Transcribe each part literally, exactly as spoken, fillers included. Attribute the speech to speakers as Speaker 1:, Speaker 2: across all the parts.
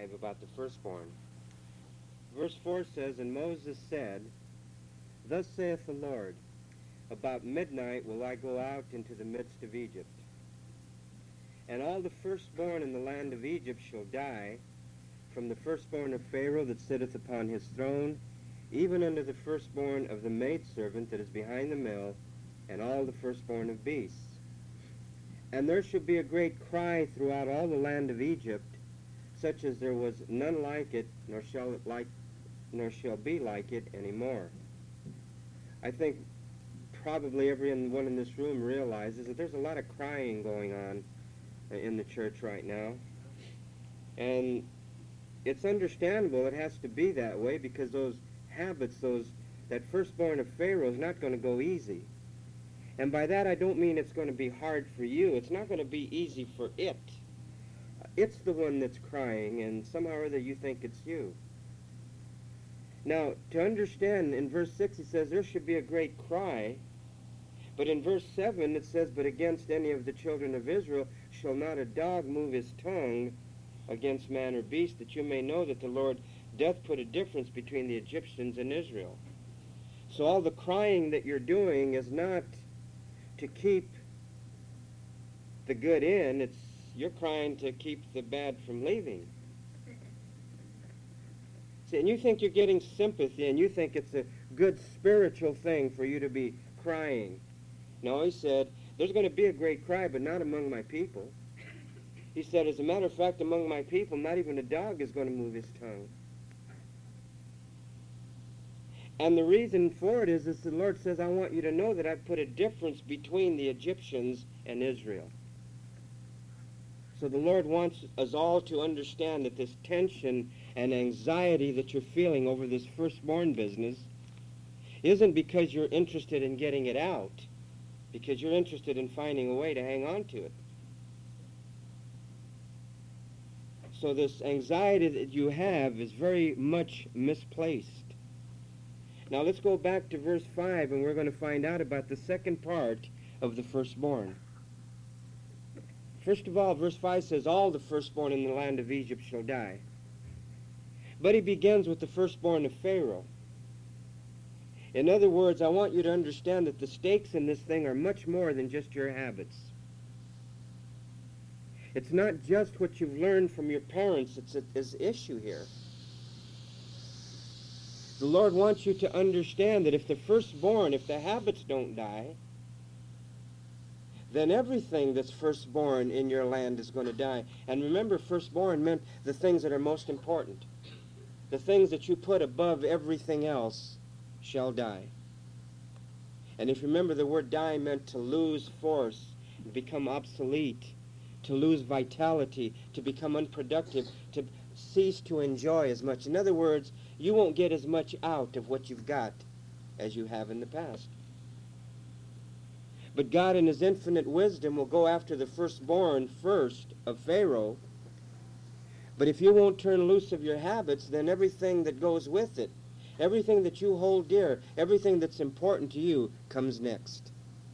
Speaker 1: five about the firstborn. Verse four says, And Moses said, Thus saith the Lord, About midnight will I go out into the midst of Egypt. And all the firstborn in the land of Egypt shall die, from the firstborn of Pharaoh that sitteth upon his throne, even unto the firstborn of the maidservant that is behind the mill, and all the firstborn of beasts. And there shall be a great cry throughout all the land of Egypt, such as there was none like it, nor shall it like, nor shall be like it any more. I think probably everyone in this room realizes that there's a lot of crying going on in the church right now. And it's understandable it has to be that way, because those habits, those that firstborn of Pharaoh is not going to go easy. And by that I don't mean it's going to be hard for you. It's not going to be easy for it. It's the one that's crying, and somehow or other you think it's you. Now, to understand, in verse six it says, There should be a great cry. But in verse seven it says, But against any of the children of Israel shall not a dog move his tongue against man or beast, that you may know that the Lord doth put a difference between the Egyptians and Israel. So all the crying that you're doing is not to keep the good in, it's you're crying to keep the bad from leaving. See, and you think you're getting sympathy, and you think it's a good spiritual thing for you to be crying. No, he said, there's going to be a great cry, but not among my people. He said, as a matter of fact, among my people, not even a dog is going to move his tongue. And the reason for it is, is the Lord says, I want you to know that I've put a difference between the Egyptians and Israel. So the Lord wants us all to understand that this tension and anxiety that you're feeling over this firstborn business isn't because you're interested in getting it out, because you're interested in finding a way to hang on to it. So this anxiety that you have is very much misplaced. Now let's go back to verse five, and we're going to find out about the second part of the firstborn. First of all, verse five says, All the firstborn in the land of Egypt shall die. But he begins with the firstborn of Pharaoh. In other words, I want you to understand that the stakes in this thing are much more than just your habits. It's not just what you've learned from your parents that's an issue here. The Lord wants you to understand that if the firstborn, if the habits don't die, then everything that's firstborn in your land is going to die. And remember, firstborn meant the things that are most important. The things that you put above everything else shall die. And if you remember, the word die meant to lose force, become obsolete, to lose vitality, to become unproductive, to cease to enjoy as much. In other words, you won't get as much out of what you've got as you have in the past. But God in his infinite wisdom will go after the firstborn first of Pharaoh. But if you won't turn loose of your habits, then everything that goes with it, everything that you hold dear, everything that's important to you comes next.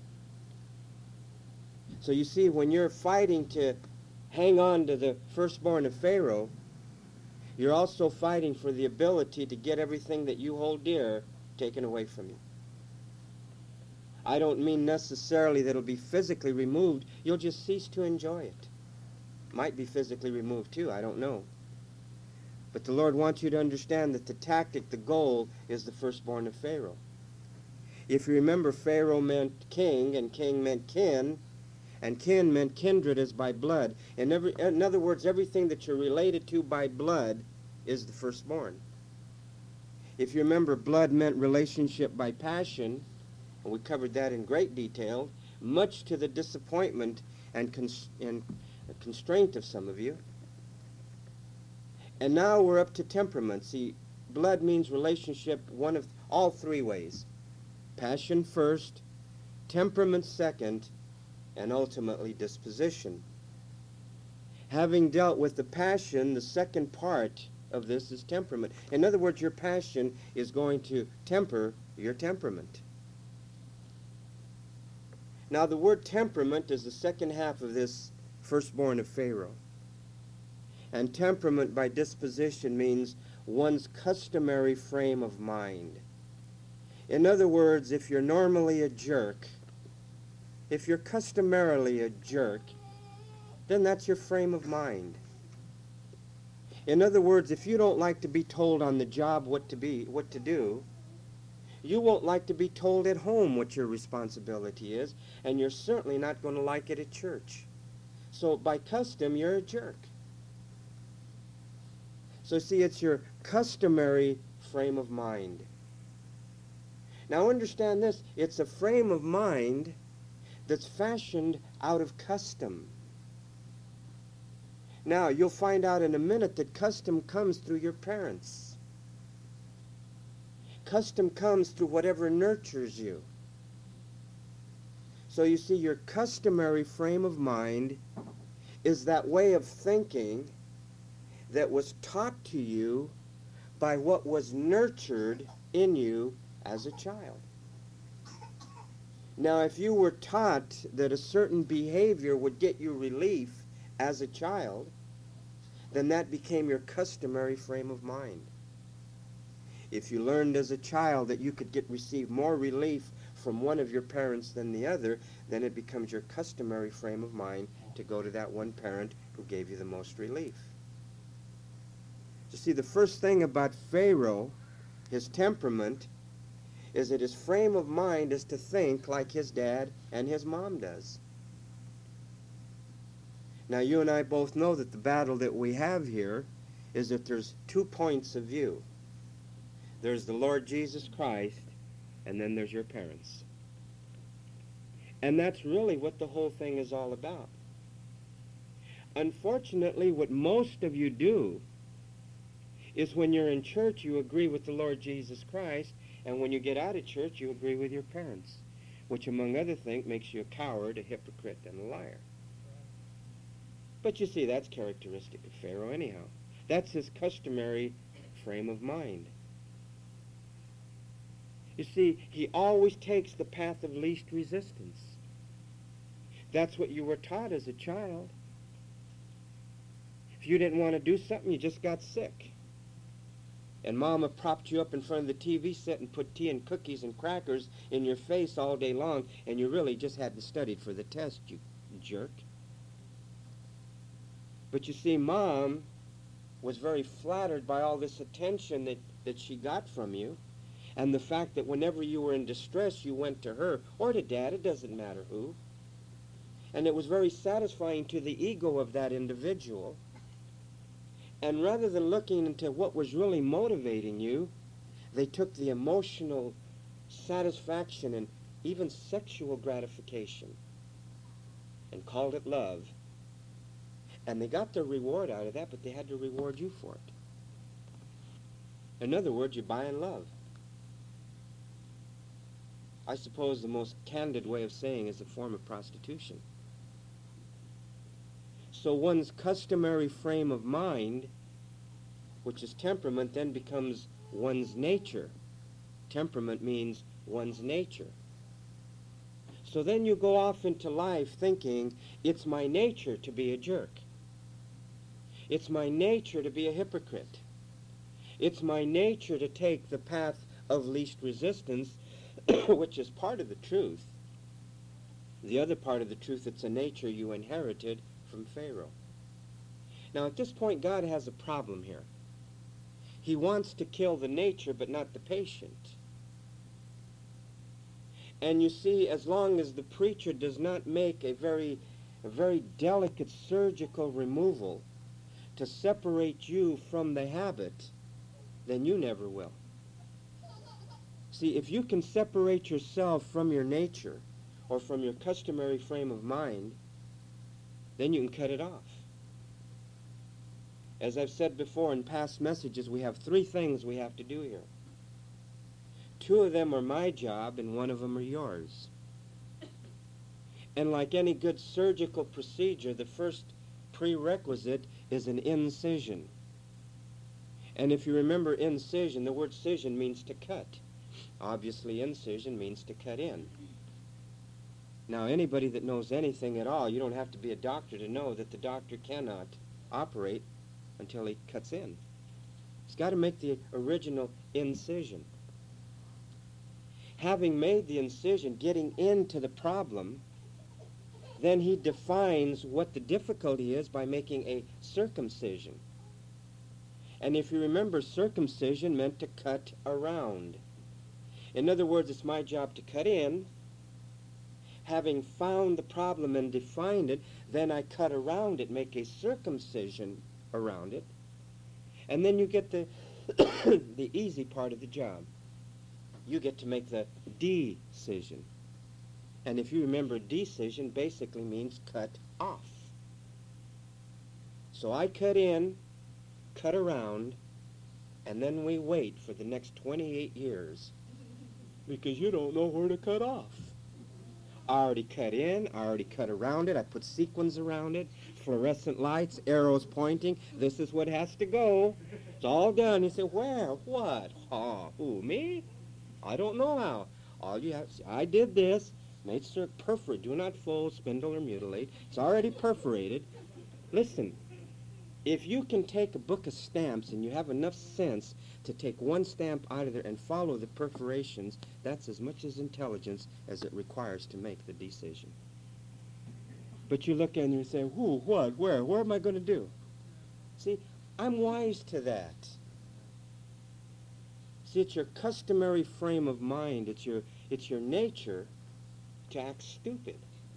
Speaker 1: So you see, when you're fighting to hang on to the firstborn of Pharaoh, you're also fighting for the ability to get everything that you hold dear taken away from you. I don't mean necessarily that it'll be physically removed. You'll just cease to enjoy it. Might be physically removed too, I don't know. But the Lord wants you to understand that the tactic, the goal, is the firstborn of Pharaoh. If you remember, Pharaoh meant king, and king meant kin, and kin meant kindred as by blood. In, every, in other words, everything that you're related to by blood is the firstborn. If you remember, blood meant relationship by passion, and we covered that in great detail, much to the disappointment and, cons- and constraint of some of you. And now we're up to temperament. See, blood means relationship one of all three ways. Passion first, temperament second, and ultimately disposition. Having dealt with the passion, the second part of this is temperament. In other words, your passion is going to temper your temperament. Now, the word temperament is the second half of this firstborn of Pharaoh. And temperament by disposition means one's customary frame of mind. In other words, if you're normally a jerk, if you're customarily a jerk, then that's your frame of mind. In other words, if you don't like to be told on the job what to be, what to do, you won't like to be told at home what your responsibility is, and you're certainly not going to like it at church. So by custom, you're a jerk. So see, it's your customary frame of mind. Now understand this, it's a frame of mind that's fashioned out of custom. Now, you'll find out in a minute that custom comes through your parents. Custom comes through whatever nurtures you. So you see, your customary frame of mind is that way of thinking that was taught to you by what was nurtured in you as a child. Now, if you were taught that a certain behavior would get you relief as a child, then that became your customary frame of mind. If you learned as a child that you could get receive more relief from one of your parents than the other, then it becomes your customary frame of mind to go to that one parent who gave you the most relief. You see, the first thing about Pharaoh, his temperament, is that his frame of mind is to think like his dad and his mom does. Now, you and I both know that the battle that we have here is that there's two points of view. There's the Lord Jesus Christ, and then there's your parents. And that's really what the whole thing is all about. Unfortunately, what most of you do is when you're in church, you agree with the Lord Jesus Christ, and when you get out of church, you agree with your parents, which, among other things, makes you a coward, a hypocrite, and a liar. But you see, that's characteristic of Pharaoh anyhow. That's his customary frame of mind. You see, he always takes the path of least resistance. That's what you were taught as a child. If you didn't want to do something, you just got sick. And Mama propped you up in front of the T V set and put tea and cookies and crackers in your face all day long, and you really just hadn't studied for the test, you jerk. But you see, Mom was very flattered by all this attention that, that she got from you, and the fact that whenever you were in distress, you went to her, or to Dad, it doesn't matter who. And it was very satisfying to the ego of that individual. And rather than looking into what was really motivating you, they took the emotional satisfaction and even sexual gratification and called it love. And they got their reward out of that, but they had to reward you for it. In other words, you're buying love. I suppose the most candid way of saying is a form of prostitution. So one's customary frame of mind, which is temperament, then becomes one's nature. Temperament means one's nature. So then you go off into life thinking, it's my nature to be a jerk. It's my nature to be a hypocrite. It's my nature to take the path of least resistance, which is part of the truth. The other part of the truth, it's a nature you inherited from Pharaoh. Now at this point, God has a problem here. He wants to kill the nature, but not the patient. And you see, as long as the preacher does not make a very, a very delicate surgical removal to separate you from the habit, then you never will. See, if you can separate yourself from your nature or from your customary frame of mind, then you can cut it off. As I've said before in past messages, we have three things we have to do here. Two of them are my job and one of them are yours. And like any good surgical procedure, the first prerequisite is an incision. And if you remember incision, the word cision means to cut. Obviously, incision means to cut in. Now, anybody that knows anything at all, you don't have to be a doctor to know that the doctor cannot operate until he cuts in. He's got to make the original incision. Having made the incision, getting into the problem, then he defines what the difficulty is by making a circumcision. And if you remember, circumcision meant to cut around. In other words, it's my job to cut in. Having found the problem and defined it, then I cut around it, make a circumcision around it, and then you get the the easy part of the job. You get to make the decision. And if you remember, decision basically means cut off. So I cut in, cut around, and then we wait for the next twenty-eight years because you don't know where to cut off. I already cut in, I already cut around it, I put sequins around it, fluorescent lights, arrows pointing, this is what has to go. It's all done. You say, where? What? Oh, who, me? I don't know how. All you have to say, I did this, made sure perforate, do not fold, spindle, or mutilate. It's already perforated. Listen, if you can take a book of stamps and you have enough sense to take one stamp out of there and follow the perforations, that's as much as intelligence as it requires to make the decision. But you look and you say, who, what, where, where am I going to do? See, I'm wise to that. See, it's your customary frame of mind, it's your, it's your nature to act stupid.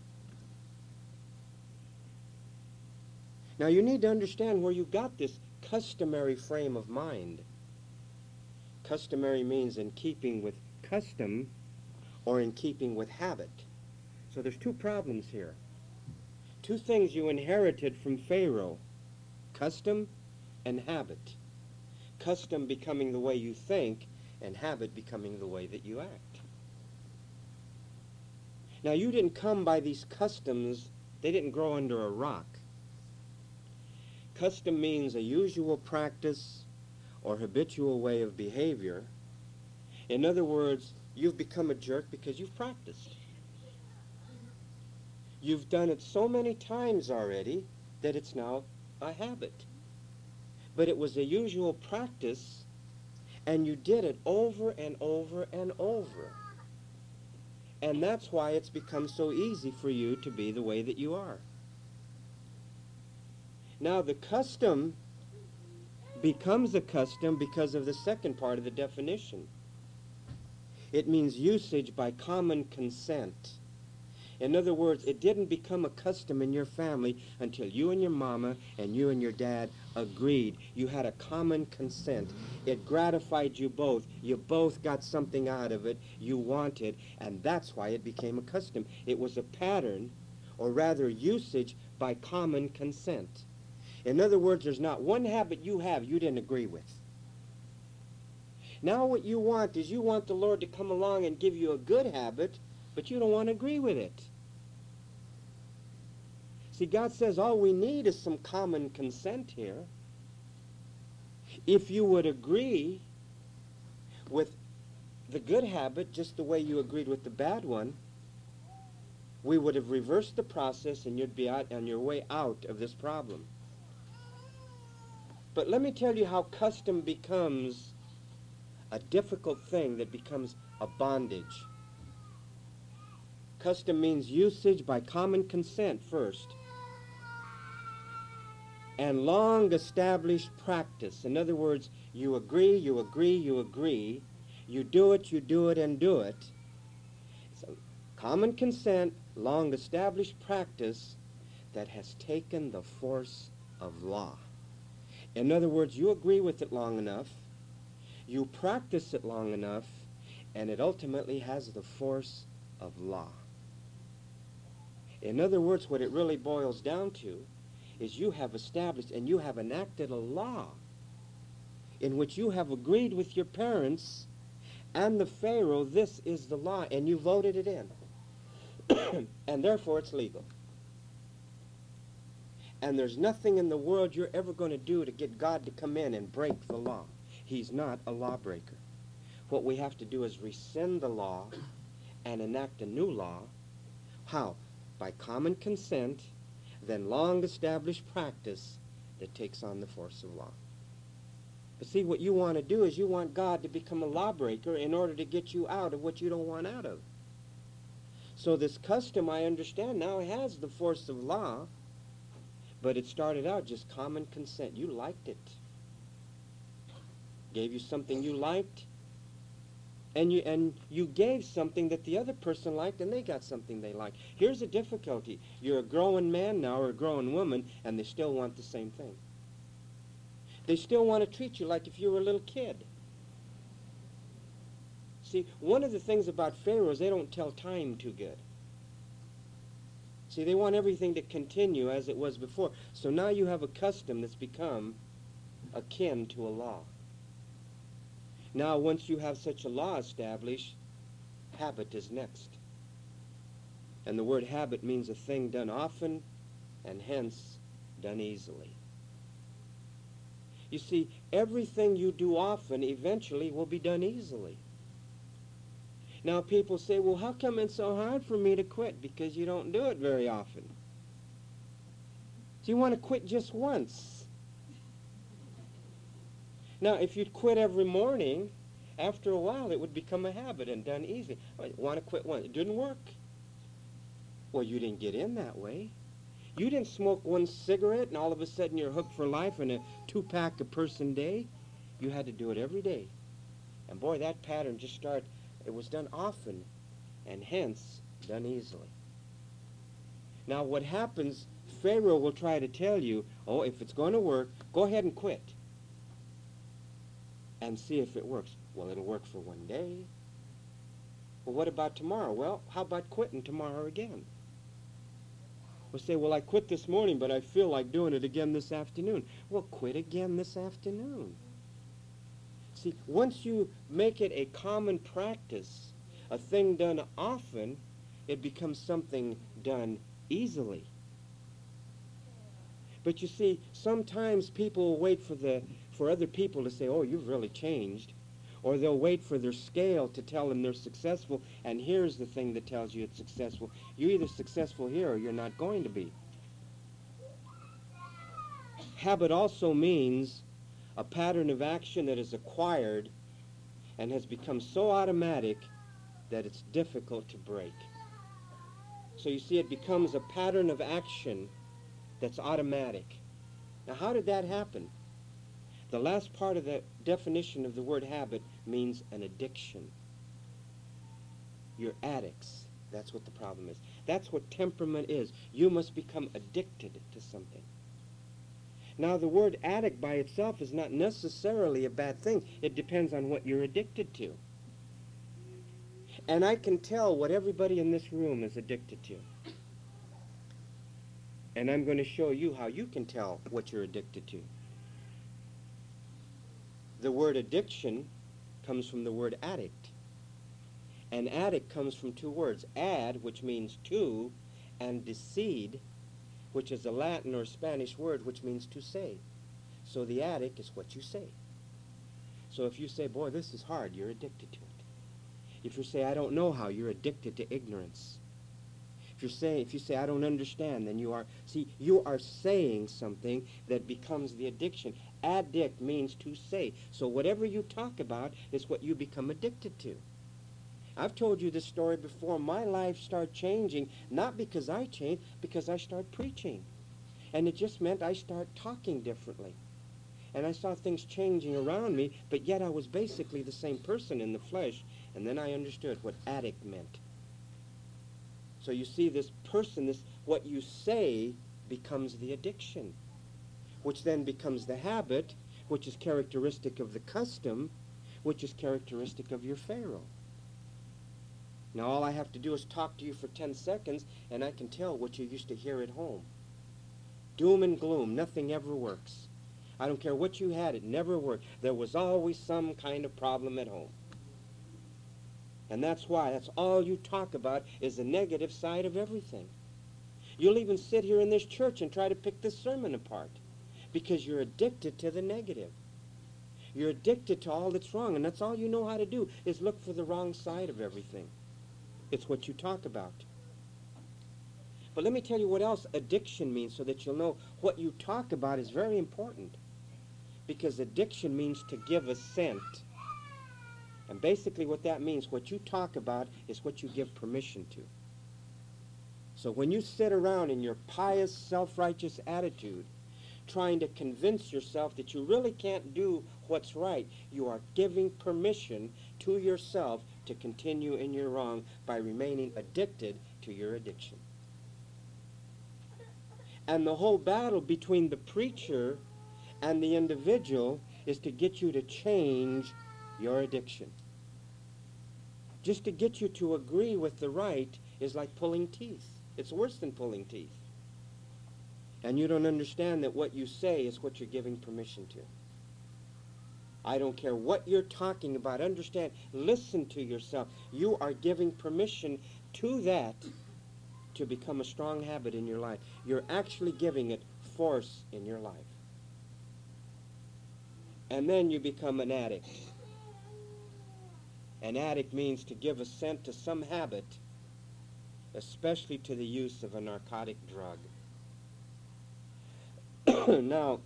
Speaker 1: Now, you need to understand where you got this customary frame of mind. Customary means in keeping with custom or in keeping with habit. So there's two problems here. Two things you inherited from Pharaoh, custom and habit. Custom becoming the way you think and habit becoming the way that you act. Now, you didn't come by these customs. They didn't grow under a rock. Custom means a usual practice or habitual way of behavior. In other words, you've become a jerk because you've practiced. You've done it so many times already that it's now a habit. But it was a usual practice, and you did it over and over and over. And that's why it's become so easy for you to be the way that you are. Now, the custom becomes a custom because of the second part of the definition. It means usage by common consent. In other words, it didn't become a custom in your family until you and your mama and you and your dad agreed. You had a common consent. It gratified you both. You both got something out of it you wanted, and that's why it became a custom. It was a pattern, or rather usage by common consent. In other words, there's not one habit you have you didn't agree with. Now what you want is you want the Lord to come along and give you a good habit, but you don't want to agree with it. See, God says all we need is some common consent here. If you would agree with the good habit just the way you agreed with the bad one, we would have reversed the process and you'd be out on your way out of this problem. But let me tell you how custom becomes a difficult thing that becomes a bondage. Custom means usage by common consent first, and long established practice. In other words, you agree, you agree, you agree, you do it, you do it, and do it. So common consent, long established practice that has taken the force of law. In other words, you agree with it long enough, you practice it long enough, and it ultimately has the force of law. In other words, what it really boils down to is you have established and you have enacted a law in which you have agreed with your parents and the Pharaoh, this is the law, and you voted it in. And therefore it's legal. And there's nothing in the world you're ever going to do to get God to come in and break the law. He's not a lawbreaker. What we have to do is rescind the law and enact a new law. How? By common consent, then long-established practice, that takes on the force of law. But see, what you want to do is you want God to become a lawbreaker in order to get you out of what you don't want out of. So this custom, I understand now, has the force of law, but it started out just common consent. You liked it. Gave you something you liked, and you and you gave something that the other person liked, and they got something they liked. Here's the difficulty. You're a growing man now or a growing woman, and they still want the same thing. They still want to treat you like if you were a little kid. See, one of the things about Pharaoh is they don't tell time too good. See, they want everything to continue as it was before. So now you have a custom that's become akin to a law. Now, once you have such a law established, habit is next. And the word habit means a thing done often and hence done easily. You see, everything you do often eventually will be done easily. Now people say, well, how come it's so hard for me to quit? Because you don't do it very often. So you want to quit just once. Now, if you'd quit every morning, after a while it would become a habit and done easy. I want to quit once. It didn't work. Well, you didn't get in that way. You didn't smoke one cigarette and all of a sudden you're hooked for life in a two-pack a person day. You had to do it every day. And boy, that pattern just started. It was done often and hence done easily. Now what happens, Pharaoh will try to tell you, oh, if it's going to work, go ahead and quit and see if it works. Well, it'll work for one day. Well, what about tomorrow? Well, how about quitting tomorrow again? We'll say, well, I quit this morning, but I feel like doing it again this afternoon. Well, quit again this afternoon. See, once you make it a common practice, a thing done often, it becomes something done easily. But you see, sometimes people will wait for the for other people to say, oh, you've really changed. Or they'll wait for their scale to tell them they're successful, and here's the thing that tells you it's successful. You're either successful here or you're not going to be. Habit also means a pattern of action that is acquired and has become so automatic that it's difficult to break. So you see, it becomes a pattern of action that's automatic. Now, how did that happen? The last part of the definition of the word habit means an addiction. You're addicts. That's what the problem is. That's what temperament is. You must become addicted to something. Now, the word addict by itself is not necessarily a bad thing. It depends on what you're addicted to. And I can tell what everybody in this room is addicted to. And I'm going to show you how you can tell what you're addicted to. The word addiction comes from the word addict. And addict comes from two words. Ad, which means to, and decede, which is a Latin or Spanish word which means to say. So the addict is what you say. So if you say, boy, this is hard, you're addicted to it. If you say, I don't know how, you're addicted to ignorance. If you say, if you say, I don't understand, then you are, see, you are saying something that becomes the addiction. Addict means to say. So whatever you talk about is what you become addicted to. I've told you this story before. My life started changing, not because I changed, because I started preaching. And it just meant I started talking differently. And I saw things changing around me, but yet I was basically the same person in the flesh. And then I understood what addict meant. So you see, this person, this what you say becomes the addiction, which then becomes the habit, which is characteristic of the custom, which is characteristic of your Pharaoh. Now all I have to do is talk to you for ten seconds, and I can tell what you used to hear at home. Doom and gloom, nothing ever works. I don't care what you had, it never worked. There was always some kind of problem at home. And that's why, that's all you talk about is the negative side of everything. You'll even sit here in this church and try to pick this sermon apart because you're addicted to the negative. You're addicted to all that's wrong, and that's all you know how to do is look for the wrong side of everything. It's what you talk about. But let me tell you what else addiction means so that you'll know what you talk about is very important. Because addiction means to give assent. And basically what that means, what you talk about is what you give permission to. So when you sit around in your pious, self-righteous attitude, trying to convince yourself that you really can't do what's right, you are giving permission to yourself to continue in your wrong by remaining addicted to your addiction. And the whole battle between the preacher and the individual is to get you to change your addiction. Just to get you to agree with the right is like pulling teeth. It's worse than pulling teeth. And you don't understand that what you say is what you're giving permission to. I don't care what you're talking about. Understand, listen to yourself. You are giving permission to that to become a strong habit in your life. You're actually giving it force in your life. And then you become an addict. An addict means to give assent to some habit, especially to the use of a narcotic drug. Now,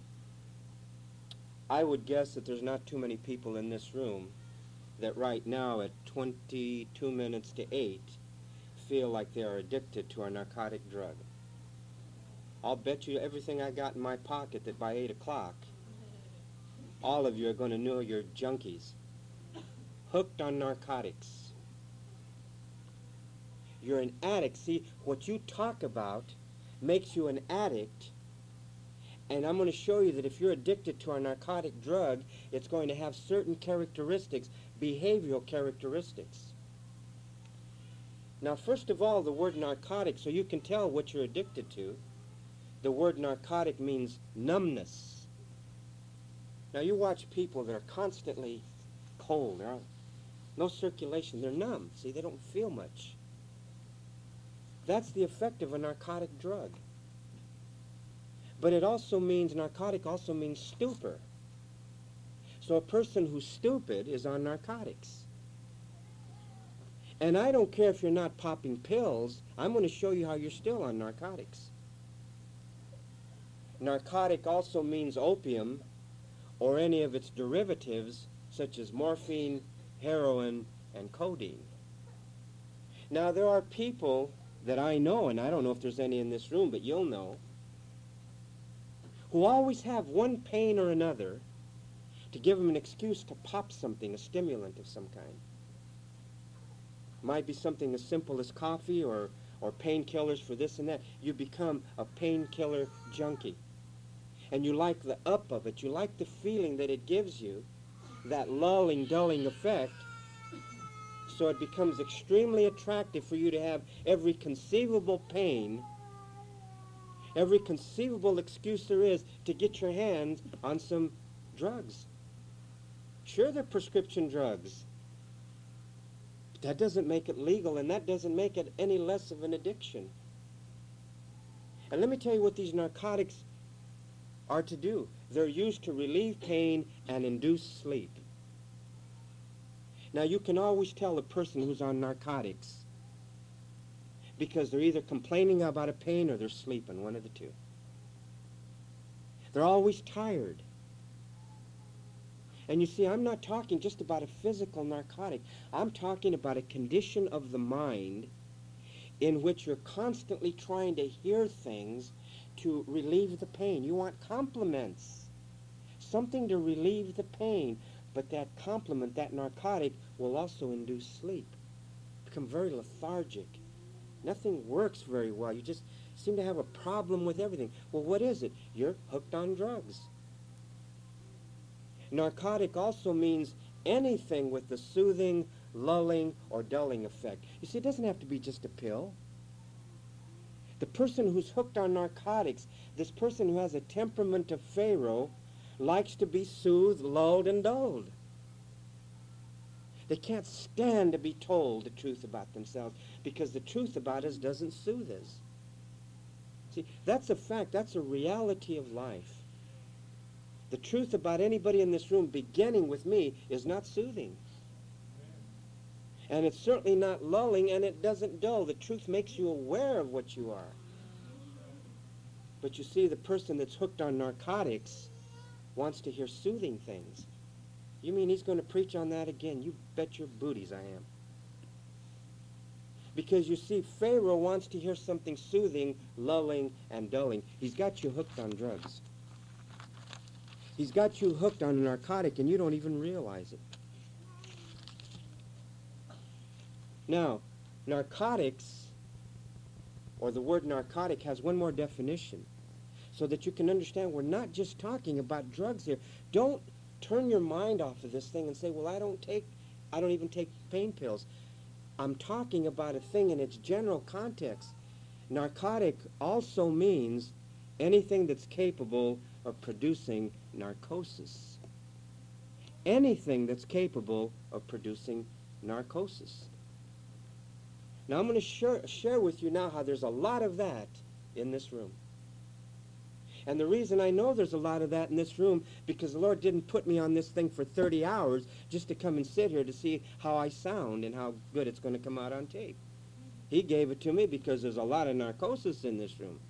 Speaker 1: I would guess that there's not too many people in this room that right now at twenty-two minutes to eight feel like they are addicted to a narcotic drug. I'll bet you everything I got in my pocket that by eight o'clock, all of you are going to know you're junkies, hooked on narcotics. You're an addict. See, what you talk about makes you an addict. And I'm going to show you that if you're addicted to a narcotic drug, it's going to have certain characteristics, behavioral characteristics. Now, first of all, the word narcotic, so you can tell what you're addicted to, the word narcotic means numbness. Now, you watch people that are constantly cold. They're no circulation. They're numb. See, they don't feel much. That's the effect of a narcotic drug. But it also means, narcotic also means stupor. So a person who's stupid is on narcotics. And I don't care if you're not popping pills, I'm going to show you how you're still on narcotics. Narcotic also means opium or any of its derivatives such as morphine, heroin, and codeine. Now there are people that I know, and I don't know if there's any in this room, but you'll know, who always have one pain or another to give them an excuse to pop something, a stimulant of some kind. Might be something as simple as coffee or, or painkillers for this and that. You become a painkiller junkie. And you like the up of it. You like the feeling that it gives you, that lulling, dulling effect. So it becomes extremely attractive for you to have every conceivable pain, every conceivable excuse there is to get your hands on some drugs. Sure, they're prescription drugs. But that doesn't make it legal, and that doesn't make it any less of an addiction. And let me tell you what these narcotics are to do. They're used to relieve pain and induce sleep. Now, you can always tell a person who's on narcotics because they're either complaining about a pain or they're sleeping, one of the two. They're always tired. And you see, I'm not talking just about a physical narcotic. I'm talking about a condition of the mind in which you're constantly trying to hear things to relieve the pain. You want compliments, something to relieve the pain. But that compliment, that narcotic, will also induce sleep. Become very lethargic. Nothing works very well. You just seem to have a problem with everything. Well, what is it? You're hooked on drugs. Narcotic also means anything with the soothing, lulling, or dulling effect. You see, it doesn't have to be just a pill. The person who's hooked on narcotics, this person who has a temperament of Pharaoh, likes to be soothed, lulled, and dulled. They can't stand to be told the truth about themselves because the truth about us doesn't soothe us. See, that's a fact. That's a reality of life. The truth about anybody in this room, beginning with me, is not soothing. And it's certainly not lulling, and it doesn't dull. The truth makes you aware of what you are. But you see, the person that's hooked on narcotics wants to hear soothing things. You mean he's going to preach on that again? You bet your booties I am. Because you see, Pharaoh wants to hear something soothing, lulling, and dulling. He's got you hooked on drugs. He's got you hooked on a narcotic, and you don't even realize it. Now, narcotics, or the word narcotic, has one more definition, so that you can understand we're not just talking about drugs here. Don't turn your mind off of this thing and say, well, I don't take, I don't even take pain pills. I'm talking about a thing in its general context. Narcotic also means anything that's capable of producing narcosis. Anything that's capable of producing narcosis. Now I'm going to share, share with you now how there's a lot of that in this room. And the reason I know there's a lot of that in this room, because the Lord didn't put me on this thing for thirty hours just to come and sit here to see how I sound and how good it's going to come out on tape. He gave it to me because there's a lot of narcosis in this room.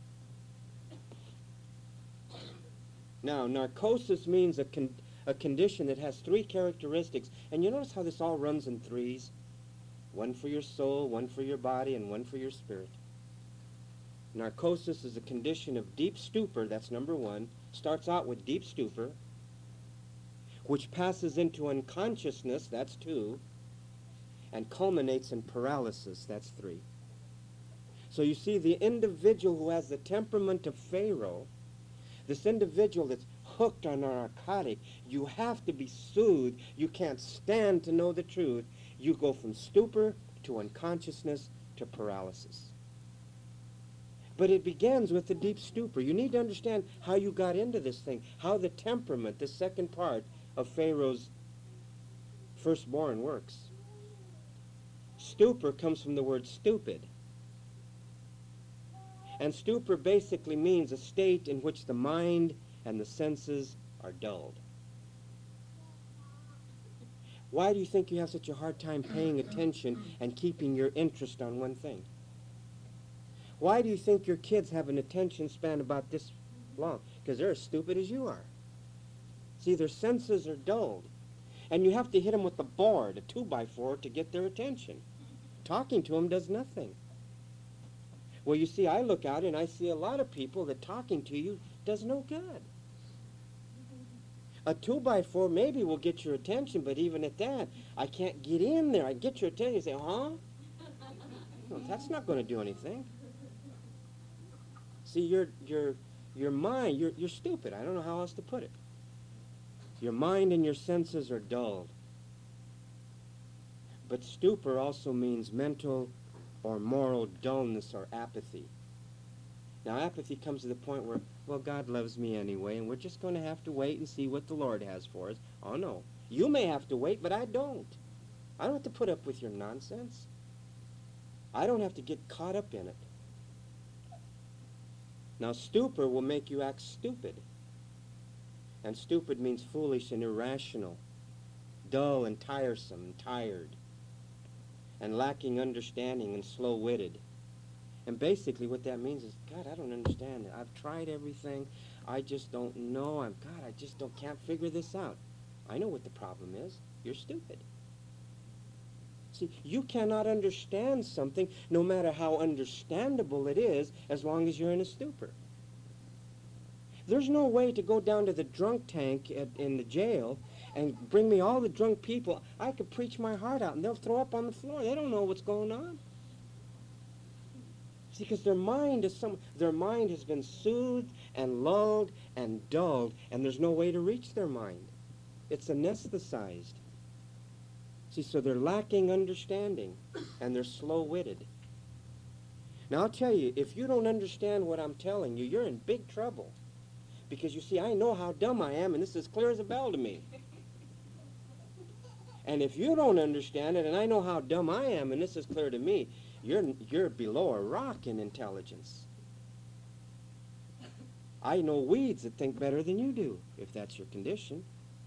Speaker 1: Now, narcosis means a, con a condition that has three characteristics. And you notice how this all runs in threes? One for your soul, one for your body, and one for your spirit. Narcosis is a condition of deep stupor, that's number one. Starts out with deep stupor, which passes into unconsciousness, that's two, and culminates in paralysis, that's three. So you see, the individual who has the temperament of Pharaoh, this individual that's hooked on a narcotic, you have to be soothed. You can't stand to know the truth. You go from stupor to unconsciousness to paralysis. But it begins with the deep stupor. You need to understand how you got into this thing, how the temperament, the second part of Pharaoh's firstborn, works. Stupor comes from the word stupid. And stupor basically means a state in which the mind and the senses are dulled. Why do you think you have such a hard time paying attention and keeping your interest on one thing? Why do you think your kids have an attention span about this long? Because they're as stupid as you are. See, their senses are dulled. And you have to hit them with a board, a two by four, to get their attention. Talking to them does nothing. Well, you see, I look out and I see a lot of people that talking to you does no good. A two by four maybe will get your attention, but even at that, I can't get in there. I get your attention. You say, huh? Well, that's not going to do anything. See, your, your, your mind, you're, you're stupid. I don't know how else to put it. Your mind and your senses are dulled. But stupor also means mental or moral dullness or apathy. Now, apathy comes to the point where, well, God loves me anyway, and we're just going to have to wait and see what the Lord has for us. Oh, no. You may have to wait, but I don't. I don't have to put up with your nonsense. I don't have to get caught up in it. Now, stupor will make you act stupid. And stupid means foolish and irrational, dull and tiresome and tired, and lacking understanding and slow-witted. And basically what that means is, God, I don't understand it. I've tried everything. I just don't know. I'm God, I just don't can't figure this out. I know what the problem is. You're stupid. See, you cannot understand something, no matter how understandable it is, as long as you're in a stupor. There's no way to go down to the drunk tank at, in the jail and bring me all the drunk people. I could preach my heart out, and they'll throw up on the floor. They don't know what's going on. See, because their mind is some, their mind has been soothed and lulled and dulled, and there's no way to reach their mind. It's anesthetized. See, so they're lacking understanding, and they're slow-witted. Now, I'll tell you, if you don't understand what I'm telling you, you're in big trouble. Because, you see, I know how dumb I am, and this is clear as a bell to me. And if you don't understand it, and I know how dumb I am, and this is clear to me, you're, you're below a rock in intelligence. I know weeds that think better than you do, if that's your condition.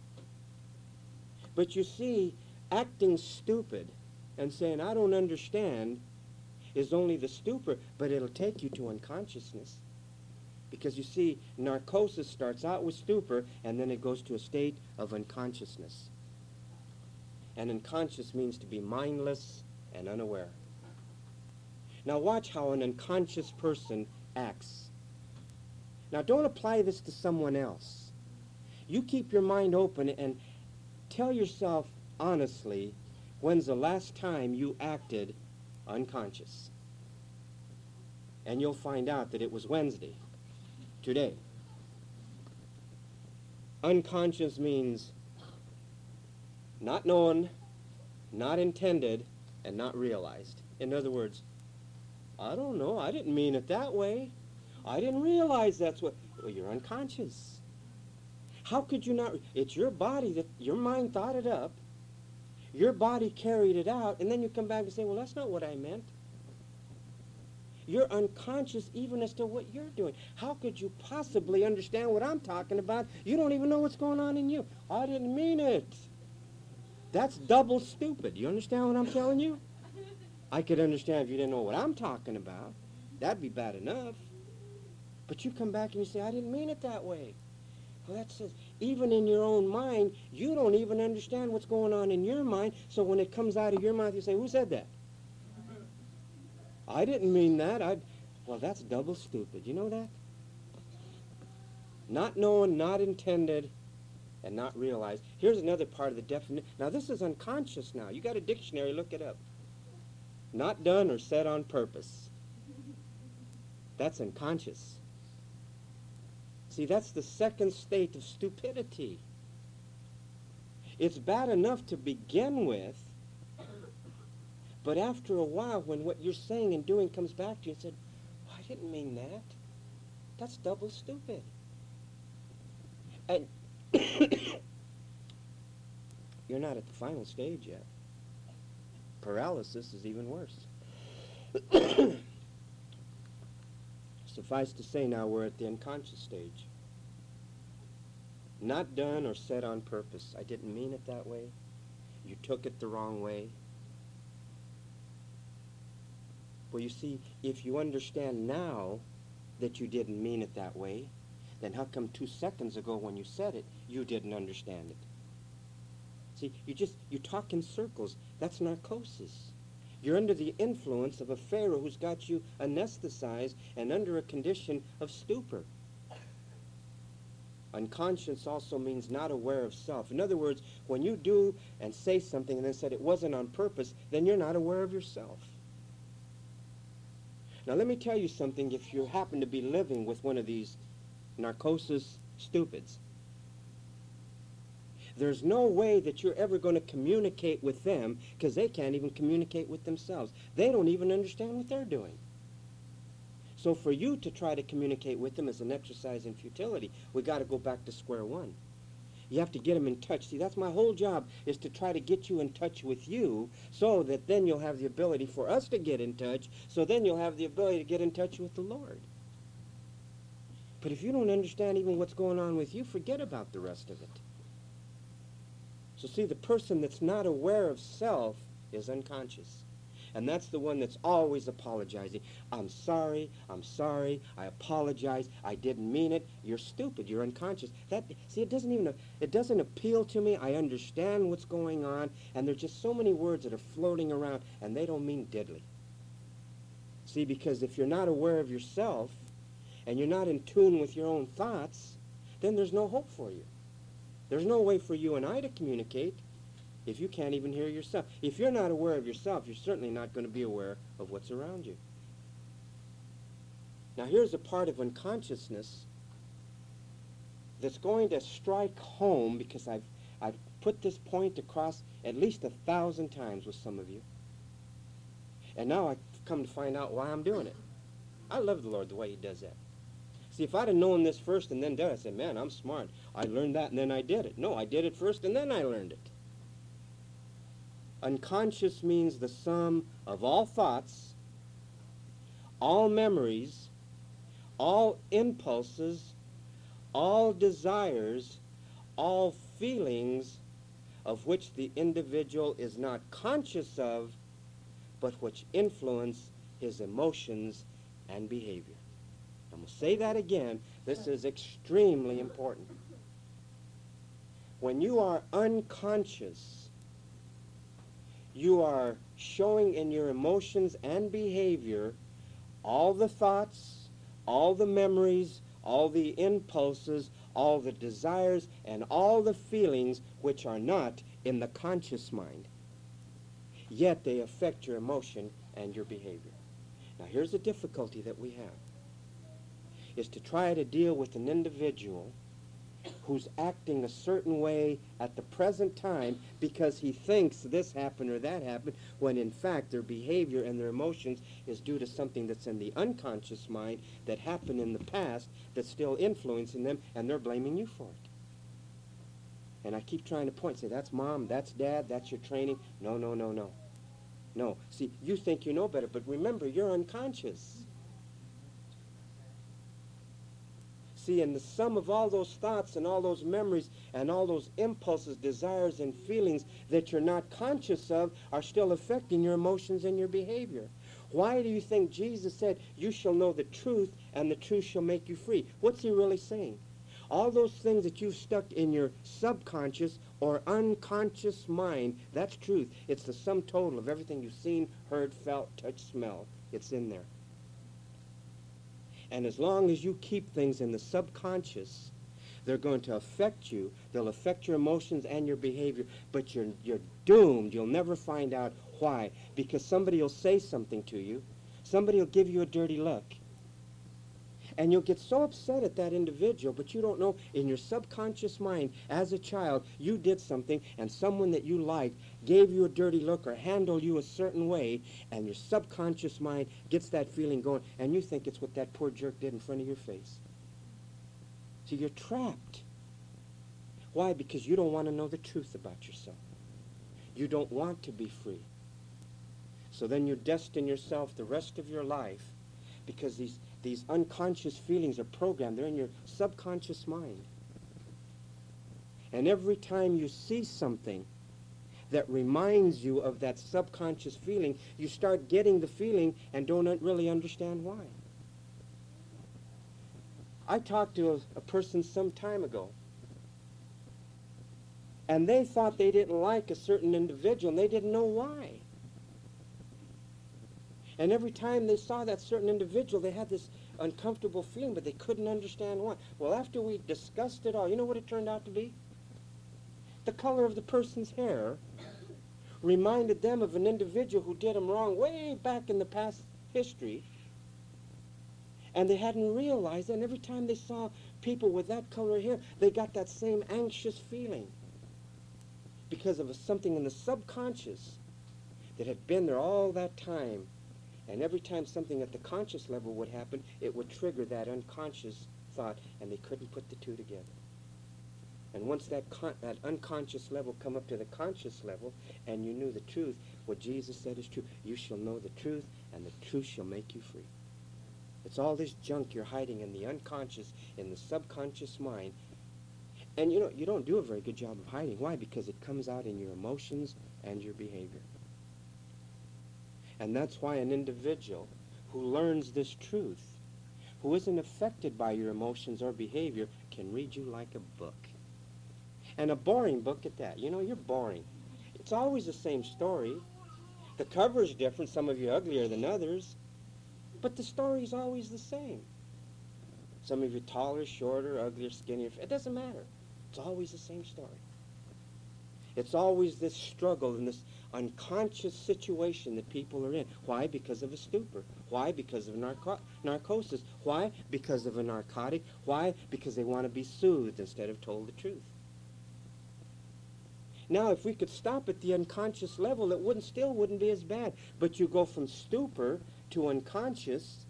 Speaker 1: But you see, acting stupid and saying, I don't understand, is only the stupor, but it'll take you to unconsciousness. Because you see, narcosis starts out with stupor, and then it goes to a state of unconsciousness. And unconscious means to be mindless and unaware. Now watch how an unconscious person acts. Now don't apply this to someone else. You keep your mind open and tell yourself honestly, when's the last time you acted unconscious? And you'll find out that it was Wednesday, today. Unconscious means not known, not intended, and not realized. In other words, I don't know, I didn't mean it that way. I didn't realize that's what... Well, you're unconscious. How could you not... It's your body that... Your mind thought it up. Your body carried it out, and then you come back and say, well, that's not what I meant. You're unconscious even as to what you're doing. How could you possibly understand what I'm talking about? You don't even know what's going on in you. I didn't mean it. That's double stupid. You understand what I'm telling you? I could understand if you didn't know what I'm talking about. That'd be bad enough. But you come back and you say, I didn't mean it that way. Well, that says, even in your own mind, you don't even understand what's going on in your mind, so when it comes out of your mouth, you say, who said that? I didn't mean that. I, well, that's double stupid. You know that? Not known, not intended, and not realized. Here's another part of the definition. Now, this is unconscious now. You got a dictionary, look it up. Not done or said on purpose. That's unconscious. See, that's the second state of stupidity. It's bad enough to begin with, but after a while, when what you're saying and doing comes back to you and said, oh, I didn't mean that. That's double stupid. And you're not at the final stage yet. Paralysis is even worse. Suffice to say now we're at the unconscious stage. Not done or said on purpose. I didn't mean it that way. You took it the wrong way. Well, you see, if you understand now that you didn't mean it that way, then how come two seconds ago when you said it, you didn't understand it? See, you just, you talk in circles. That's narcosis. You're under the influence of a pharaoh who's got you anesthetized and under a condition of stupor. Unconscious also means not aware of self. In other words, when you do and say something and then said it wasn't on purpose, then you're not aware of yourself. Now let me tell you something, if you happen to be living with one of these narcosis stupids, there's no way that you're ever going to communicate with them because they can't even communicate with themselves. They don't even understand what they're doing. So for you to try to communicate with them is an exercise in futility. We got to go back to square one. You have to get them in touch. See, that's my whole job, is to try to get you in touch with you so that then you'll have the ability for us to get in touch, so then you'll have the ability to get in touch with the Lord. But if you don't understand even what's going on with you, forget about the rest of it. So see, the person that's not aware of self is unconscious. And that's the one that's always apologizing. I'm sorry, I'm sorry, I apologize, I didn't mean it. You're stupid, you're unconscious. That, see, it doesn't even, it doesn't appeal to me. I understand what's going on, and there's just so many words that are floating around, and they don't mean diddly. See, because if you're not aware of yourself, and you're not in tune with your own thoughts, then there's no hope for you. There's no way for you and I to communicate if you can't even hear yourself. If you're not aware of yourself, you're certainly not going to be aware of what's around you. Now here's a part of unconsciousness that's going to strike home, because I've, I've put this point across at least a thousand times with some of you. And now I've come to find out why I'm doing it. I love the Lord the way he does that. See, if I'd have known this first and then done it, I'd say, man, I'm smart. I learned that and then I did it. No, I did it first and then I learned it. Unconscious means the sum of all thoughts, all memories, all impulses, all desires, all feelings of which the individual is not conscious of, but which influence his emotions and behavior. I'm going to say that again. This is extremely important. When you are unconscious, you are showing in your emotions and behavior all the thoughts, all the memories, all the impulses, all the desires, and all the feelings which are not in the conscious mind. Yet they affect your emotion and your behavior. Now here's the difficulty that we have, is to try to deal with an individual who's acting a certain way at the present time because he thinks this happened or that happened, when in fact their behavior and their emotions is due to something that's in the unconscious mind that happened in the past that's still influencing them, and they're blaming you for it. And I keep trying to point, say, that's mom, that's dad, that's your training. No, no, no, no. No. See, you think you know better, but remember, you're unconscious. See, and the sum of all those thoughts and all those memories and all those impulses, desires, and feelings that you're not conscious of are still affecting your emotions and your behavior. Why do you think Jesus said, you shall know the truth, and the truth shall make you free? What's he really saying? All those things that you've stuck in your subconscious or unconscious mind, that's truth. It's the sum total of everything you've seen, heard, felt, touched, smelled. It's in there. And as long as you keep things in the subconscious, they're going to affect you. They'll affect your emotions and your behavior, but you're, you're doomed. You'll never find out why. Because somebody will say something to you. Somebody will give you a dirty look. And you'll get so upset at that individual, but you don't know, in your subconscious mind, as a child, you did something, and someone that you liked gave you a dirty look or handled you a certain way, and your subconscious mind gets that feeling going, and you think it's what that poor jerk did in front of your face. So you're trapped. Why? Because you don't want to know the truth about yourself. You don't want to be free. So then you destine yourself the rest of your life, because these These unconscious feelings are programmed. They're in your subconscious mind. And every time you see something that reminds you of that subconscious feeling, you start getting the feeling and don't really understand why. I talked to a, a person some time ago, and they thought they didn't like a certain individual, and they didn't know why. And every time they saw that certain individual, they had this uncomfortable feeling, but they couldn't understand why. Well, after we discussed it all, you know what it turned out to be? The color of the person's hair reminded them of an individual who did them wrong way back in the past history. And they hadn't realized it, and every time they saw people with that color of hair, they got that same anxious feeling because of a, something in the subconscious that had been there all that time. And every time something at the conscious level would happen, it would trigger that unconscious thought, and they couldn't put the two together. And once that, con that unconscious level come up to the conscious level, and you knew the truth, what Jesus said is true. You shall know the truth, and the truth shall make you free. It's all this junk you're hiding in the unconscious, in the subconscious mind. And you know, you don't do a very good job of hiding. Why? Because it comes out in your emotions and your behavior. And that's why an individual who learns this truth, who isn't affected by your emotions or behavior, can read you like a book. And a boring book at that. You know, you're boring. It's always the same story. The cover's different. Some of you are uglier than others. But the story's always the same. Some of you taller, shorter, uglier, skinnier. It doesn't matter. It's always the same story. It's always this struggle and this unconscious situation that people are in. Why? Because of a stupor. Why? Because of narco narcosis. Why? Because of a narcotic. Why? Because they want to be soothed instead of told the truth. Now, if we could stop at the unconscious level, it wouldn't still wouldn't be as bad. But you go from stupor to unconscious.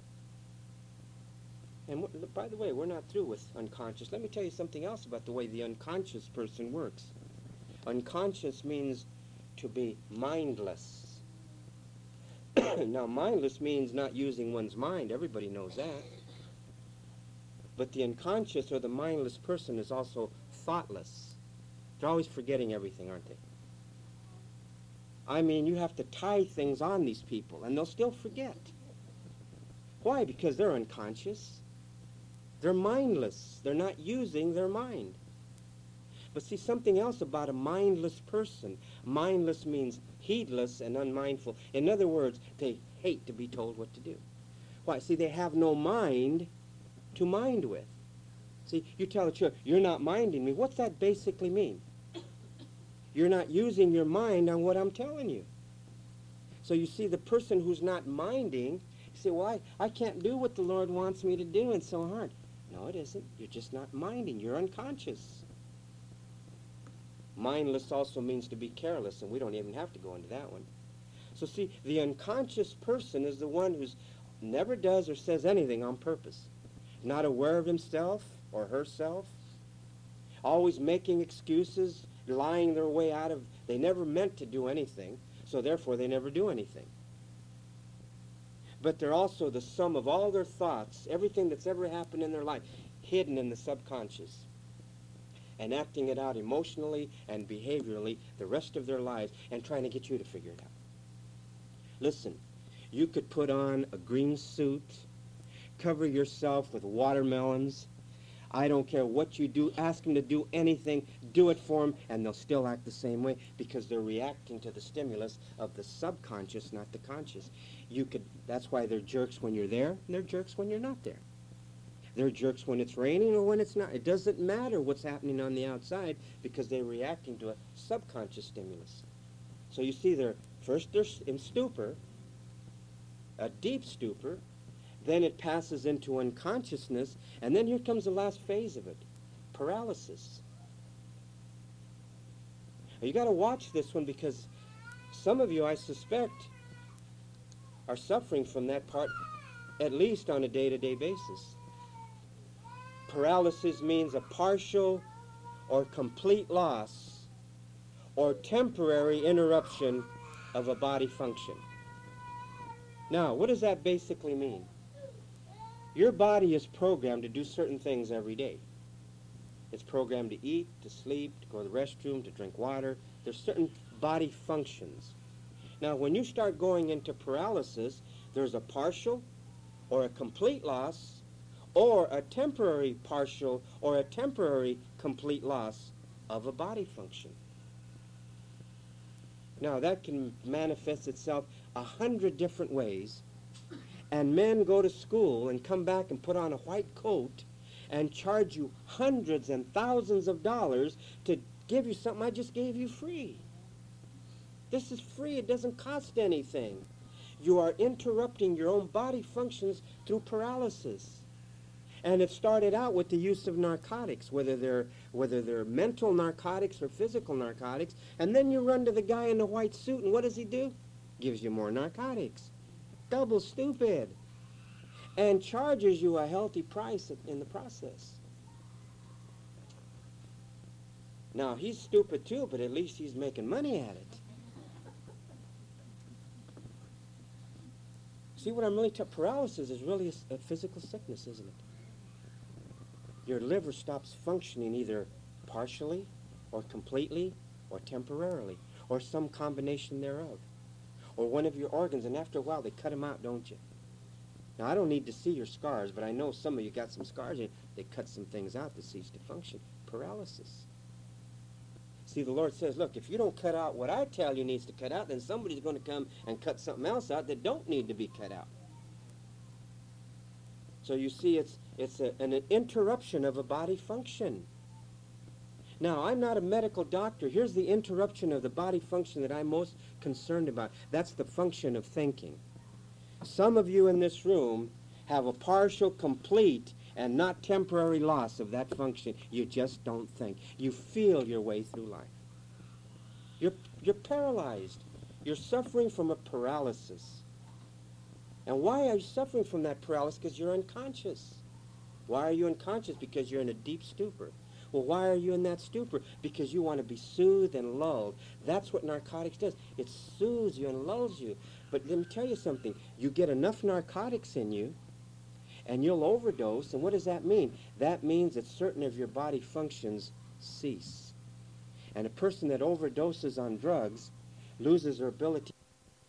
Speaker 1: And by the way, we're not through with unconscious. Let me tell you something else about the way the unconscious person works. Unconscious means to be mindless. Now, mindless means not using one's mind. Everybody knows that. But the unconscious or the mindless person is also thoughtless. They're always forgetting everything, aren't they? I mean, you have to tie things on these people, and they'll still forget. Why? Because they're unconscious. They're mindless. They're not using their mind. But see, something else about a mindless person. Mindless means heedless and unmindful. In other words, they hate to be told what to do. Why? See, they have no mind to mind with. See, you tell a child, you're not minding me. What's that basically mean? You're not using your mind on what I'm telling you. So you see, the person who's not minding, you say, well, I, I can't do what the Lord wants me to do, and so hard. No, it isn't. You're just not minding. You're unconscious. Mindless also means to be careless, and we don't even have to go into that one. So see, the unconscious person is the one who never does or says anything on purpose. Not aware of himself or herself. Always making excuses, lying their way out of, they never meant to do anything, so therefore they never do anything. But they're also the sum of all their thoughts, everything that's ever happened in their life, hidden in the subconscious, and acting it out emotionally and behaviorally the rest of their lives, and trying to get you to figure it out. Listen, you could put on a green suit, cover yourself with watermelons. I don't care what you do. Ask them to do anything. Do it for them, and they'll still act the same way because they're reacting to the stimulus of the subconscious, not the conscious. You could. That's why they're jerks when you're there, and they're jerks when you're not there. They're jerks when it's raining or when it's not. It doesn't matter what's happening on the outside because they're reacting to a subconscious stimulus. So you see, they're first they're in stupor, a deep stupor. Then it passes into unconsciousness, and then here comes the last phase of it, paralysis. Now, you got to watch this one because some of you, I suspect, are suffering from that part, at least on a day-to-day basis. Paralysis means a partial or complete loss or temporary interruption of a body function. Now, what does that basically mean? Your body is programmed to do certain things every day. It's programmed to eat, to sleep, to go to the restroom, to drink water. There's certain body functions. Now, when you start going into paralysis, there's a partial or a complete loss or a temporary partial or a temporary complete loss of a body function. Now, that can manifest itself a hundred different ways. And men go to school and come back and put on a white coat and charge you hundreds and thousands of dollars to give you something I just gave you free. This is free. It doesn't cost anything. You are interrupting your own body functions through paralysis. And it started out with the use of narcotics, whether they're, whether they're mental narcotics or physical narcotics. And then you run to the guy in the white suit, and what does he do? Gives you more narcotics. Double stupid, and charges you a healthy price in the process. Now, he's stupid too, but at least he's making money at it. See, what I'm really telling, paralysis is really a, a physical sickness, isn't it? Your liver stops functioning either partially or completely or temporarily or some combination thereof. Or one of your organs, and after a while they cut them out, don't you? Now, I don't need to see your scars, but I know some of you got some scars, and they cut some things out that cease to function. Paralysis. See, the Lord says, look, if you don't cut out what I tell you needs to cut out, then somebody's going to come and cut something else out that don't need to be cut out. So you see, it's, it's a, an, an interruption of a body function. Now, I'm not a medical doctor. Here's the interruption of the body function that I'm most concerned about. That's the function of thinking. Some of you in this room have a partial, complete, and not temporary loss of that function. You just don't think. You feel your way through life. You're, you're paralyzed. You're suffering from a paralysis. And why are you suffering from that paralysis? Because you're unconscious. Why are you unconscious? Because you're in a deep stupor. Well, why are you in that stupor? Because you want to be soothed and lulled. That's what narcotics does. It soothes you and lulls you. But let me tell you something. You get enough narcotics in you, and you'll overdose. And what does that mean? That means that certain of your body functions cease. And a person that overdoses on drugs loses their ability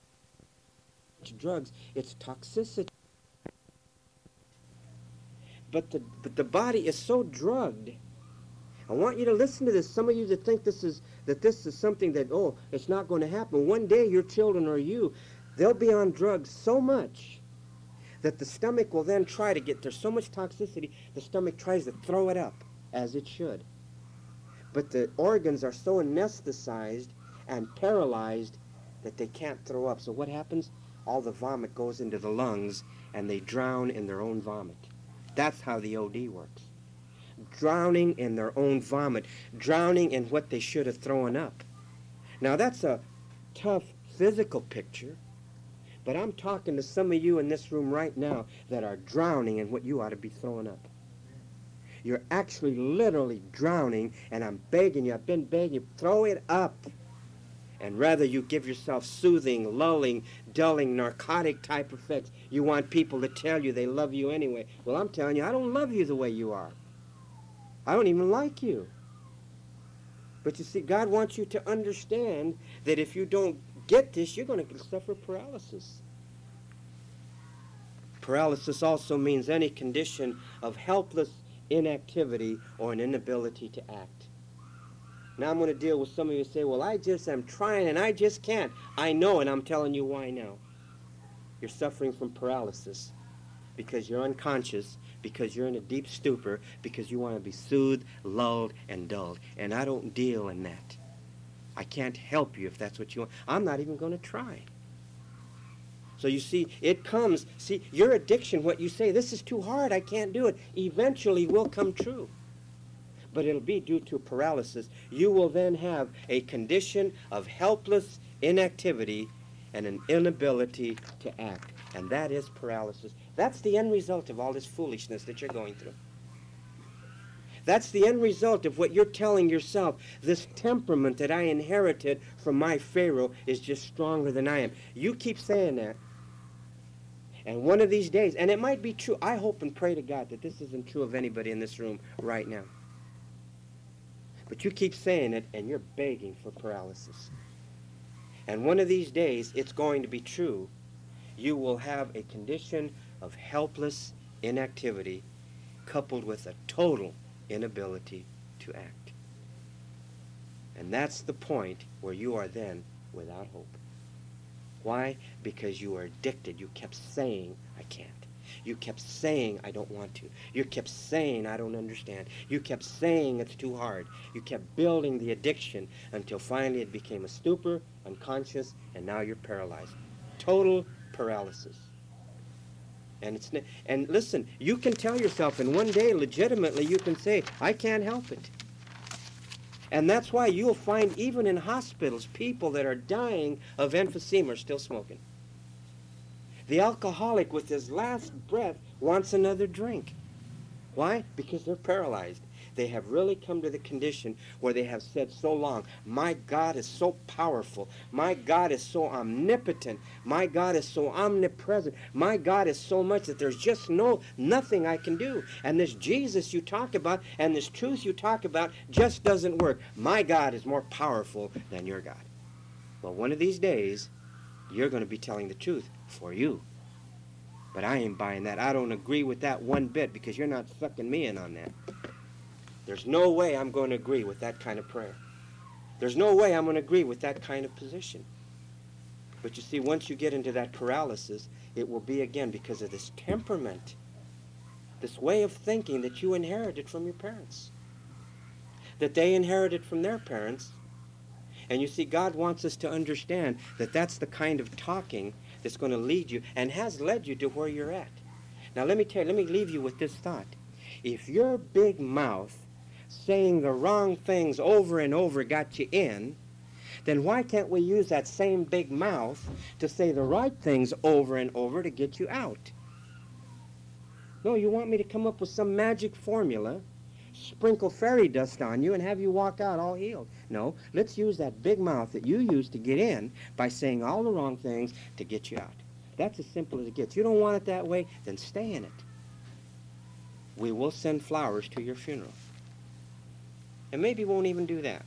Speaker 1: to drugs. It's toxicity. But the, but the body is so drugged. I want you to listen to this. Some of you that think this is, that this is something that, oh, it's not going to happen. One day your children or you, they'll be on drugs so much that the stomach will then try to get, there's so much toxicity, the stomach tries to throw it up, as it should. But the organs are so anesthetized and paralyzed that they can't throw up. So what happens? All the vomit goes into the lungs, and they drown in their own vomit. That's how the O D works. Drowning in their own vomit, drowning in what they should have thrown up. Now that's a tough physical picture, but I'm talking to some of you in this room right now that are drowning in what you ought to be throwing up. You're actually literally drowning, and I'm begging you, I've been begging you, throw it up. And rather you give yourself soothing, lulling, dulling, narcotic type effects. You want people to tell you they love you anyway. Well, I'm telling you, I don't love you the way you are. I don't even like you. But you see, God wants you to understand that if you don't get this, you're going to suffer paralysis. Paralysis also means any condition of helpless inactivity or an inability to act. Now I'm going to deal with some of you who say, well, I just am trying and I just can't. I know, and I'm telling you why now. You're suffering from paralysis because you're unconscious, because you're in a deep stupor, because you want to be soothed, lulled, and dulled. And I don't deal in that. I can't help you if that's what you want. I'm not even going to try. So you see, it comes, see, your addiction, what you say, this is too hard, I can't do it, eventually will come true. But it'll be due to paralysis. You will then have a condition of helpless inactivity and an inability to act. And that is paralysis. That's the end result of all this foolishness that you're going through. That's the end result of what you're telling yourself. This temperament that I inherited from my Pharaoh is just stronger than I am. You keep saying that. And one of these days, and it might be true, I hope and pray to God that this isn't true of anybody in this room right now. But you keep saying it, and you're begging for paralysis. And one of these days, it's going to be true. You will have a condition of helpless inactivity coupled with a total inability to act. And that's the point where you are then without hope. Why? Because you are addicted. You kept saying, I can't. You kept saying, I don't want to. You kept saying, I don't understand. You kept saying, it's too hard. You kept building the addiction until finally it became a stupor, unconscious, and now you're paralyzed. Total paralysis. And it's and listen, you can tell yourself, and one day, legitimately, you can say, I can't help it. And that's why you'll find even in hospitals, people that are dying of emphysema are still smoking. The alcoholic with his last breath wants another drink. Why? Because they're paralyzed. They have really come to the condition where they have said so long, my God is so powerful. My God is so omnipotent. My God is so omnipresent. My God is so much that there's just no, nothing I can do. And this Jesus you talk about and this truth you talk about just doesn't work. My God is more powerful than your God. Well, one of these days, you're going to be telling the truth for you. But I ain't buying that. I don't agree with that one bit because you're not sucking me in on that. There's no way I'm going to agree with that kind of prayer. There's no way I'm going to agree with that kind of position. But you see, once you get into that paralysis, it will be again because of this temperament, this way of thinking that you inherited from your parents, that they inherited from their parents. And you see, God wants us to understand that that's the kind of talking that's going to lead you and has led you to where you're at. Now let me tell you, let me leave you with this thought. If your big mouth saying the wrong things over and over got you in, then why can't we use that same big mouth to say the right things over and over to get you out? No, you want me to come up with some magic formula, sprinkle fairy dust on you, and have you walk out all healed. No, let's use that big mouth that you used to get in by saying all the wrong things to get you out. That's as simple as it gets. You don't want it that way, then stay in it. We will send flowers to your funeral. And maybe we won't even do that.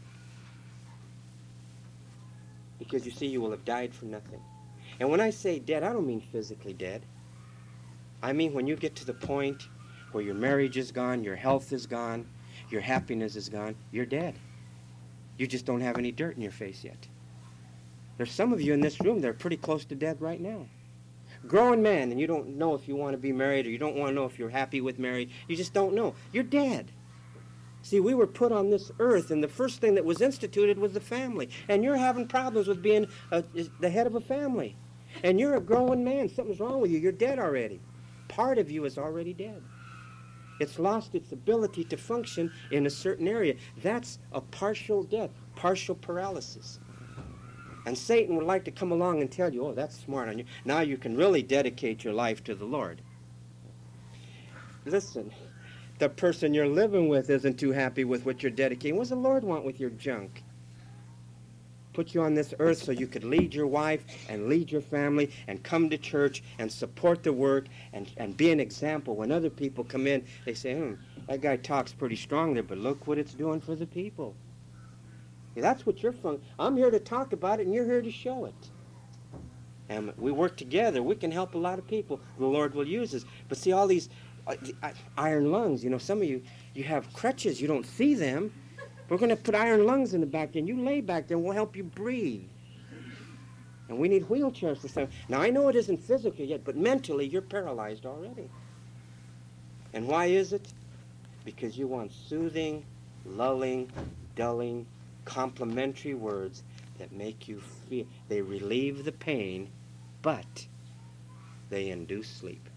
Speaker 1: Because you see, you will have died for nothing. And when I say dead, I don't mean physically dead. I mean when you get to the point where your marriage is gone, your health is gone, your happiness is gone, you're dead. You just don't have any dirt in your face yet. There's some of you in this room that are pretty close to dead right now. Grown man, and you don't know if you want to be married, or you don't want to know if you're happy with marriage. You just don't know. You're dead. See, we were put on this earth, and the first thing that was instituted was the family. And you're having problems with being a, the head of a family. And you're a growing man. Something's wrong with you. You're dead already. Part of you is already dead. It's lost its ability to function in a certain area. That's a partial death, partial paralysis. And Satan would like to come along and tell you, oh, that's smart on you. Now you can really dedicate your life to the Lord. Listen, the person you're living with isn't too happy with what you're dedicating. What does the Lord want with your junk? Put you on this earth so you could lead your wife and lead your family and come to church and support the work and, and be an example. When other people come in, they say, hmm, that guy talks pretty strong there, but look what it's doing for the people. That's what you're from. I'm here to talk about it, and you're here to show it. And we work together. We can help a lot of people. The Lord will use us. But see, all these uh, iron lungs, you know, some of you, you have crutches. You don't see them. We're going to put iron lungs in the back there, and you lay back there, and we'll help you breathe. And we need wheelchairs for some. Now, I know it isn't physical yet, but mentally, you're paralyzed already. And why is it? Because you want soothing, lulling, dulling, complimentary words that make you feel. They relieve the pain, but they induce sleep.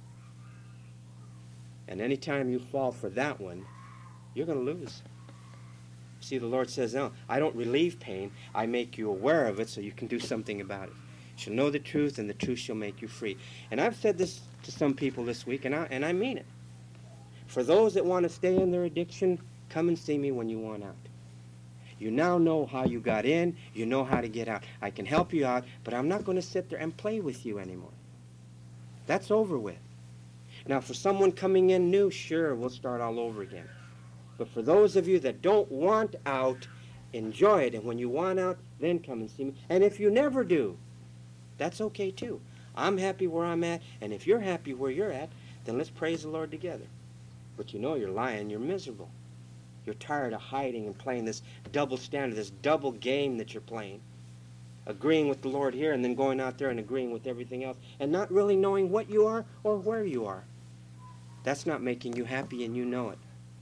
Speaker 1: And anytime you fall for that one, you're going to lose. See, the Lord says, no, I don't relieve pain. I make you aware of it so you can do something about it. You shall know the truth, and the truth shall make you free. And I've said this to some people this week, and I, and I mean it. For those that want to stay in their addiction, come and see me when you want out. You now know how you got in. You know how to get out. I can help you out, but I'm not going to sit there and play with you anymore. That's over with. Now, for someone coming in new, sure, we'll start all over again. But for those of you that don't want out, enjoy it. And when you want out, then come and see me. And if you never do, that's okay too. I'm happy where I'm at, and if you're happy where you're at, then let's praise the Lord together. But you know you're lying. You're miserable. You're tired of hiding and playing this double standard, this double game that you're playing. Agreeing with the Lord here and then going out there and agreeing with everything else and not really knowing what you are or where you are. That's not making you happy, and you know it.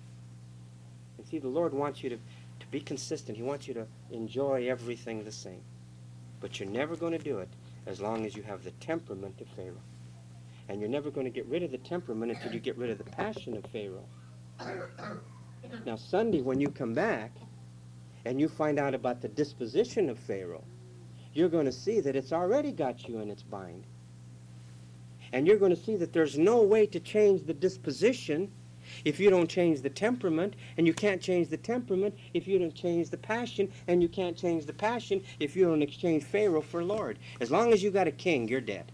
Speaker 1: And see, the Lord wants you to, to be consistent. He wants you to enjoy everything the same. But you're never going to do it as long as you have the temperament of Pharaoh. And you're never going to get rid of the temperament until you get rid of the passion of Pharaoh. Now, Sunday, when you come back and you find out about the disposition of Pharaoh, you're going to see that it's already got you in its bind. And you're going to see that there's no way to change the disposition if you don't change the temperament, and you can't change the temperament if you don't change the passion, and you can't change the passion if you don't exchange Pharaoh for Lord. As long as you got a king, you're dead.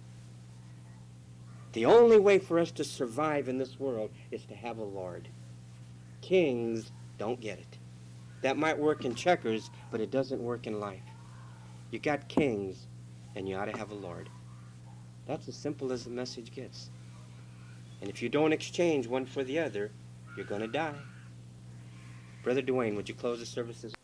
Speaker 1: The only way for us to survive in this world is to have a Lord. Kings don't get it. That might work in checkers, but it doesn't work in life. You got kings, and you ought to have a Lord. That's as simple as the message gets. And if you don't exchange one for the other, you're going to die. Brother Dwayne, would you close the services?